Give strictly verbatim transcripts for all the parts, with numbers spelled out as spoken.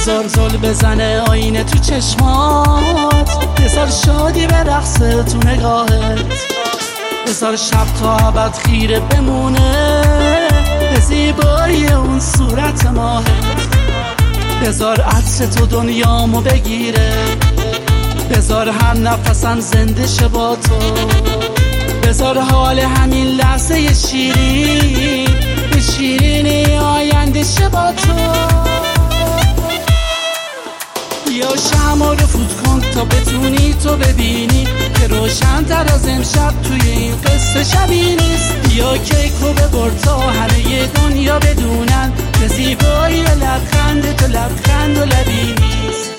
بذار زل بزنه آینه تو چشمات، بذار شادی به رقص تو نگاهت، بذار شب تا ابد خیره بمونه به زیبایی اون صورت ماهت، بذار عطر تو دنیامو بگیره، بذار هر نفسم زنده شه با تو، بذار حال همین لحظه شیرین به شیرینی آینده شه با تو. بیا شمع رو فوت کن تا بتونی تو ببینی که روشن تر از امشب توی این قصه شبی نیست. بیا کیکو ببر تا همه دنیا بدونن که زیبایی لبخند تو لبخند و لبی نیست.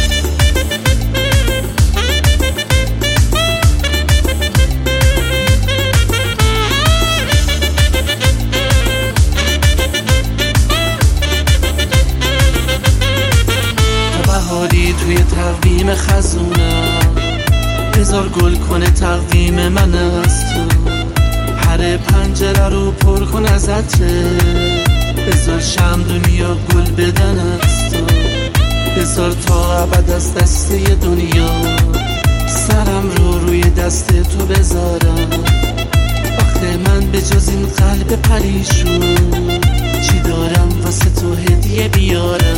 بهاری توی تقویم خزونم، بذار گل کنه تقویم من از تو، هر پنجره رو پر کن از عطره، بذار شم دنیا گل بدن از تو، بذار تا ابد از دسته دنیا سرم رو روی دست تو بذارم. وقت من به جز این قلب پریشون چی دارم واسه تو هدیه بیارم.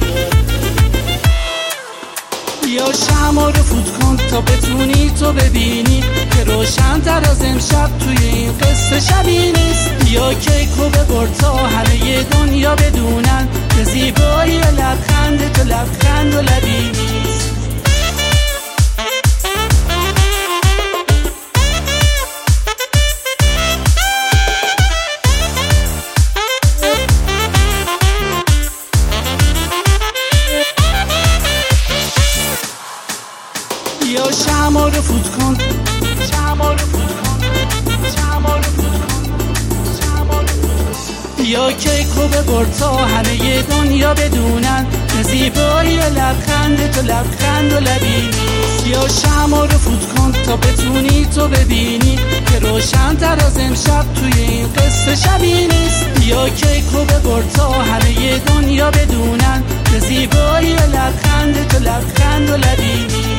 بیا شمع رو فوت کن تا بتونی تو ببینی که روشن تر از امشب توی این قصه شبی نیست. بیا کیکو ببر تا همه دنیا بدونن که زیبایی لبخند تو لبخند و لبی نیست. بیا شمع رو فوت کن، شمع رو فوت کن، شمع رو فوت کن، شمع رو فوت کن. بیا کیکو ببر تا همه دنیا بدونن که زیبایی لبخند تو لبخند و لبی نیست. بیا شمع رو فوت کن تا بتونی تو ببینی که روشن تر از امشب توی این قصه شبی نیست. بیا کیکو ببر تا همه دنیا بدونن که زیبایی لبخند تو لبخند و لبی نیست.